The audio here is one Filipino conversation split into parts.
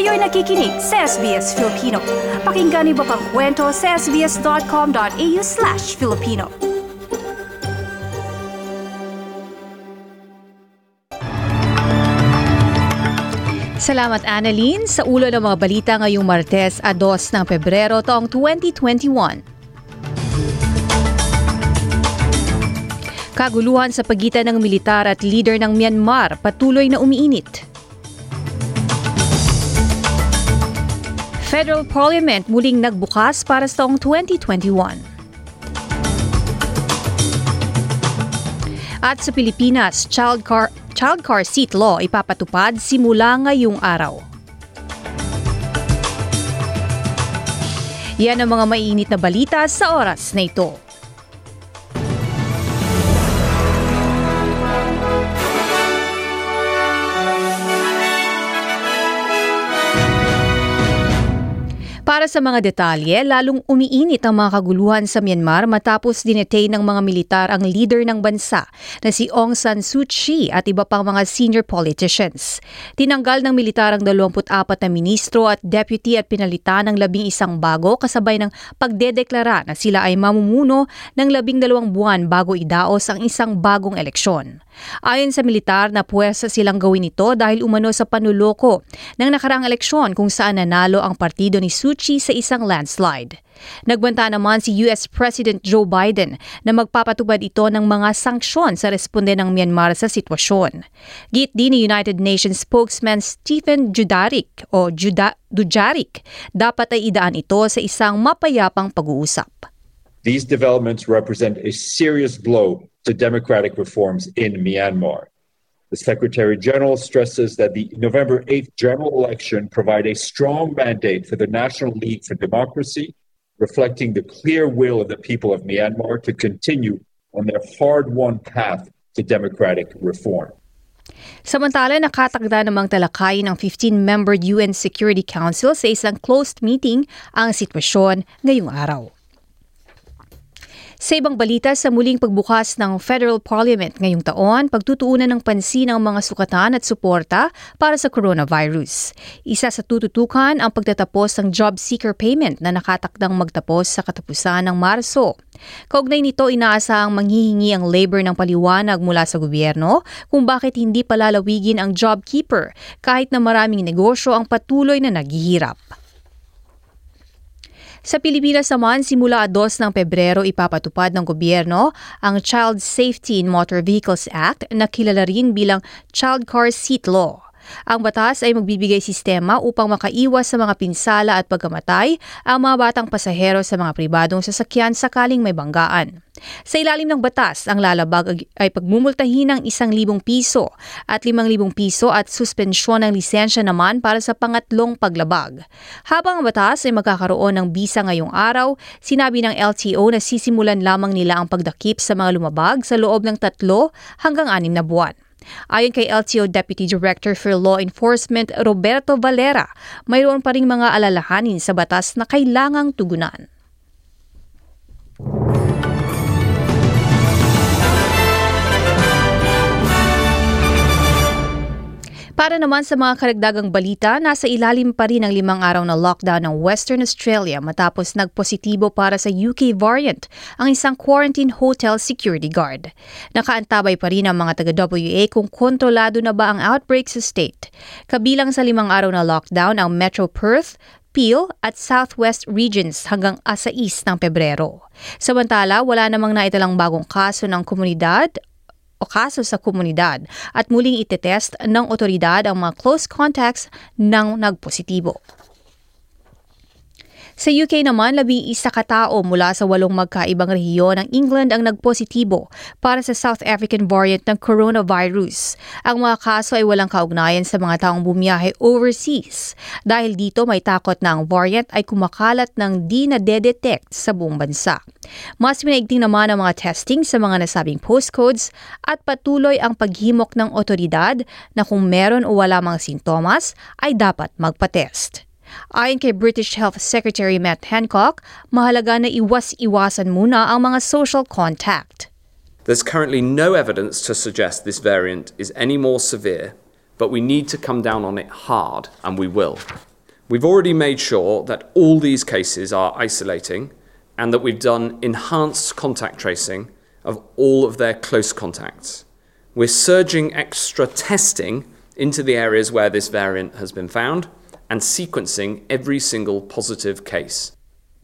Kayo'y nakikinig sa SBS Filipino. Pakinggan niyo pa ang kwento sa sbs.com.au/Filipino. Salamat, Annalyn. Sa ulo ng mga balita ngayong Martes, 2 ng Pebrero taong 2021. Kaguluhan sa pagitan ng militar at leader ng Myanmar patuloy na umiinit. Federal Parliament muling nagbukas para sa taong 2021. At sa Pilipinas, child car seat law ipapatupad simula ngayong araw. Yan ang mga maiinit na balita sa oras na ito. Para sa mga detalye, lalong umiinit ang mga kaguluhan sa Myanmar matapos dinetain ng mga militar ang leader ng bansa na si Aung San Suu Kyi at iba pang mga senior politicians. Tinanggal ng militar ang 24 na ministro at deputy at pinalitan ng 11 bago kasabay ng pagdedeklara na sila ay mamumuno ng 12 buwan bago idaos ang isang bagong eleksyon. Ayon sa militar, napuwersa silang gawin ito dahil umano sa panuloko ng nakaraang eleksyon kung saan nanalo ang partido ni Suu Kyi sa isang landslide. Nagbanta naman si US President Joe Biden na magpapatupad ito ng mga sanksyon sa responde ng Myanmar sa sitwasyon. Git din ni United Nations spokesman Stephen Dujarric dapat ay idaan ito sa isang mapayapang pag-uusap. These developments represent a serious blow to democratic reforms in Myanmar. The Secretary General stresses that the November 8th general election provide a strong mandate for the National League for Democracy, reflecting the clear will of the people of Myanmar to continue on their hard-won path to democratic reform. Samantala, nakatakda namang talakayin ng 15-member UN Security Council sa isang closed meeting ang sitwasyon ngayong araw. Sa ibang balita, sa muling pagbukas ng Federal Parliament ngayong taon, pagtutuunan ng pansin ang mga sukatan at suporta para sa coronavirus. Isa sa tututukan ang pagtatapos ng job seeker payment na nakatakdang magtapos sa katapusan ng Marso. Kaugnay nito, inaasahang manghihingi ang labor ng paliwanag mula sa gobyerno kung bakit hindi palalawigin ang job keeper kahit na maraming negosyo ang patuloy na naghihirap. Sa Pilipinas naman, simula 2 ng Pebrero ipapatupad ng gobyerno ang Child Safety in Motor Vehicles Act na kilala rin bilang Child Car Seat Law. Ang batas ay magbibigay sistema upang makaiwas sa mga pinsala at pagkamatay ang mga batang pasahero sa mga pribadong sasakyan sakaling may banggaan. Sa ilalim ng batas, ang lalabag ay pagmumultahin ng 1,000 piso at 5,000 piso at suspensyon ng lisensya naman para sa pangatlong paglabag. Habang ang batas ay magkakaroon ng bisa ngayong araw, sinabi ng LTO na sisimulan lamang nila ang pagdakip sa mga lumabag sa loob ng 3 hanggang 6 na buwan. Ayon kay LTO Deputy Director for Law Enforcement Roberto Valera, mayroon pa ring mga alalahanin sa batas na kailangang tugunan. Para naman sa mga karagdagang balita, nasa ilalim pa rin ang 5 araw na lockdown ng Western Australia matapos nagpositibo para sa UK variant ang isang quarantine hotel security guard. Nakaantabay pa rin ang mga taga-WA kung kontrolado na ba ang outbreak sa state. Kabilang sa 5 araw na lockdown ang Metro Perth, Peel at Southwest Regions hanggang 6 ng Pebrero. Samantala, wala namang naitalang bagong kaso sa komunidad at muling itetest ng otoridad ang mga close contacts ng nagpositibo. Sa UK naman, 11 katao mula sa 8 magkaibang rehiyon ng England ang nagpositibo para sa South African variant ng coronavirus. Ang mga kaso ay walang kaugnayan sa mga taong bumiyahe overseas. Dahil dito may takot na ang variant ay kumakalat ng di na-detect sa buong bansa. Mas minaigting naman ang mga testing sa mga nasabing postcodes at patuloy ang paghimok ng otoridad na kung meron o wala mga sintomas ay dapat magpa-test. Ayon kay British Health Secretary Matt Hancock, mahalaga na iwas-iwasan muna ang mga social contact. There's currently no evidence to suggest this variant is any more severe, but we need to come down on it hard, and we will. We've already made sure that all these cases are isolating and that we've done enhanced contact tracing of all of their close contacts. We're surging extra testing into the areas where this variant has been found and sequencing every single positive case.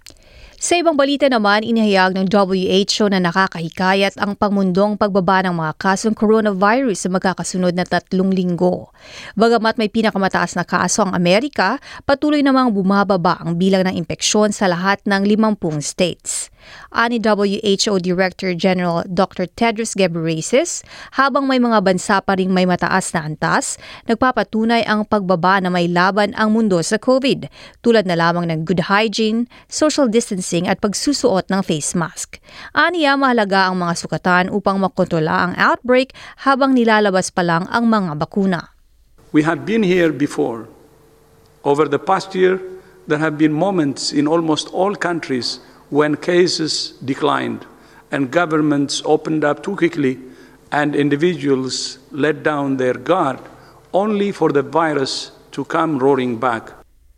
Sa ibang balita naman, inihayag ng WHO na nakakahikayat ang pangmundong pagbaba ng mga kasong coronavirus sa magkakasunod na 3 linggo. Bagamat may pinakamataas na kaso ang Amerika, patuloy namang bumababa ang bilang ng impeksyon sa lahat ng 50 states. Ani WHO Director General Dr. Tedros Ghebreyesus, habang may mga bansa pa ring may mataas na antas, nagpapatunay ang pagbaba na may laban ang mundo sa COVID, tulad na lamang ng good hygiene, social distancing at pagsusuot ng face mask. Aniya, mahalaga ang mga sukatan upang makontrola ang outbreak habang nilalabas pa lang ang mga bakuna. We have been here before. Over the past year, there have been moments in almost all countries when cases declined and governments opened up too quickly and individuals let down their guard only for the virus to come roaring back.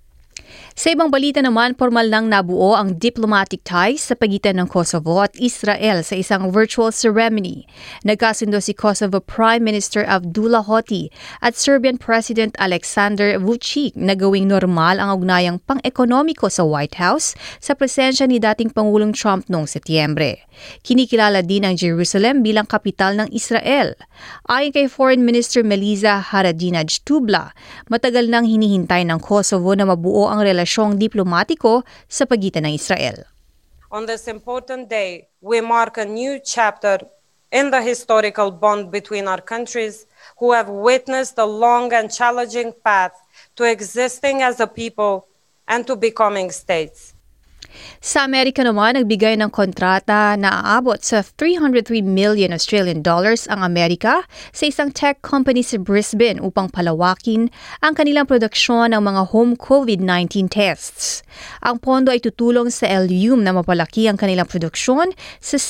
Sa ibang balita naman, formal nang nabuo ang diplomatic ties sa pagitan ng Kosovo at Israel sa isang virtual ceremony. Nagkasundo si Kosovo Prime Minister Abdullah Hoti at Serbian President Alexander Vučić na gawing normal ang ugnayang pang-ekonomiko sa White House sa presensya ni dating Pangulong Trump noong Setyembre. Kinikilala din ang Jerusalem bilang kapital ng Israel. Ayon kay Foreign Minister Melisa Haradinaj-Tubla, matagal nang hinihintay ng Kosovo na mabuo ang relasyong diplomatiko sa pagitan ng Israel. On this important day, we mark a new chapter in the historical bond between our countries who have witnessed a long and challenging path to existing as a people and to becoming states. Sa Amerika naman, nagbigay ng kontrata na aabot sa 303 million Australian dollars ang Amerika sa isang tech company sa Brisbane upang palawakin ang kanilang produksyon ng mga home COVID-19 tests. Ang pondo ay tutulong sa LUM na mapalaki ang kanilang produksyon sa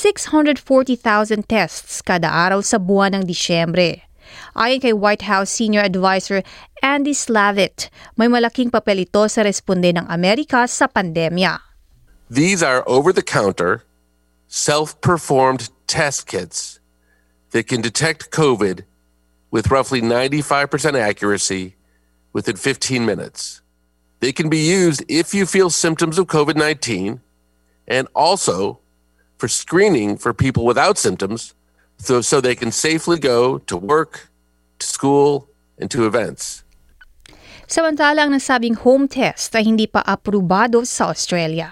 640,000 tests kada araw sa buwan ng Disyembre. Ayon kay White House Senior Advisor Andy Slavitt, may malaking papel ito sa responde ng Amerika sa pandemya. These are over-the-counter, self-performed test kits that can detect COVID with roughly 95% accuracy within 15 minutes. They can be used if you feel symptoms of COVID-19 and also for screening for people without symptoms so they can safely go to work, to school, and to events. Samantala, ang nasabing home test ay hindi pa aprobado sa Australia.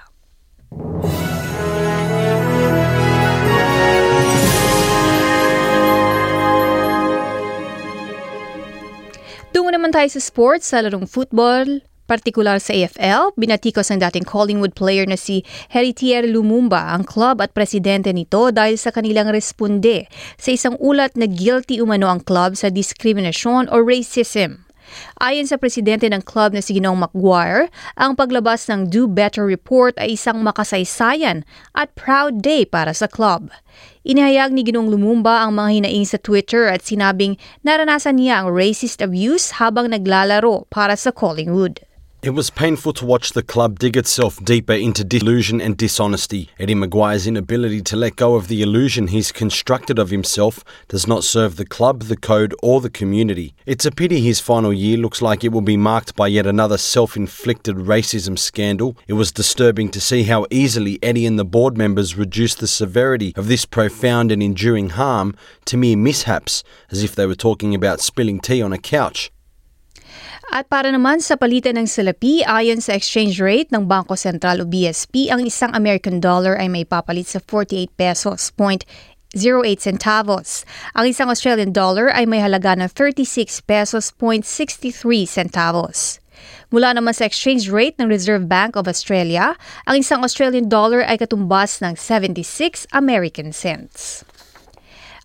Tungo naman tayo sa sports, sa larong football, partikular sa AFL. Binatikos ng dating Collingwood player na si Heritier Lumumba ang club at presidente nito dahil sa kanilang responde sa isang ulat na guilty umano ang club sa diskriminasyon o racism. Ayon sa presidente ng club na si Ginoong Maguire, ang paglabas ng Do Better report ay isang makasaysayan at proud day para sa club. Inihayag ni Ginoong Lumumba ang mga hinaing sa Twitter at sinabing naranasan niya ang racist abuse habang naglalaro para sa Collingwood. It was painful to watch the club dig itself deeper into delusion and dishonesty. Eddie Maguire's inability to let go of the illusion he's constructed of himself does not serve the club, the code, or the community. It's a pity his final year looks like it will be marked by yet another self-inflicted racism scandal. It was disturbing to see how easily Eddie and the board members reduced the severity of this profound and enduring harm to mere mishaps, as if they were talking about spilling tea on a couch. At para naman sa palitan ng salapi, ayon sa exchange rate ng Bangko Sentral o BSP, ang isang American dollar ay may papalit sa 48 pesos, 0.08 centavos. Ang isang Australian dollar ay may halaga ng 36 pesos, 0.63 centavos. Mula naman sa exchange rate ng Reserve Bank of Australia, ang isang Australian dollar ay katumbas ng 76 American cents.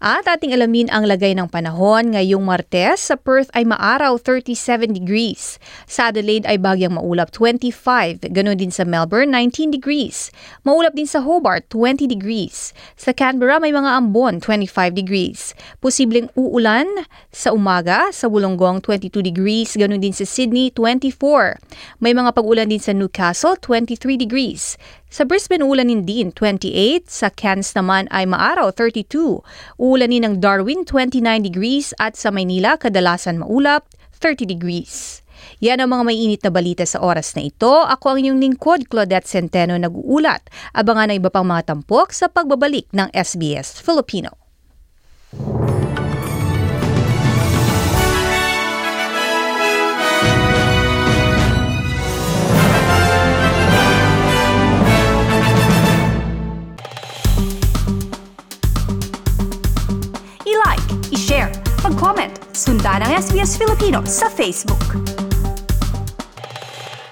At ating alamin ang lagay ng panahon ngayong Martes. Sa Perth ay maaraw 37 degrees. Sa Adelaide ay bagyang maulap 25. Ganon din sa Melbourne 19 degrees. Maulap din sa Hobart 20 degrees. Sa Canberra may mga ambon 25 degrees. Posibleng uulan sa umaga sa Wollongong 22 degrees. Ganon din sa Sydney 24. May mga pag-ulan din sa Newcastle 23 degrees. Sa Brisbane, uulanin din 28. Sa Cairns naman ay maaraw 32. Uulanin ng Darwin 29 degrees at sa Maynila kadalasan maulap 30 degrees. Yan ang mga mainit na balita sa oras na ito. Ako ang inyong lingkod, Claudette Centeno, nag-uulat. Abangan ang iba pang mga tampok sa pagbabalik ng SBS Filipino. I-like, i-share, mag-comment, sundan ang SBS Filipino sa Facebook.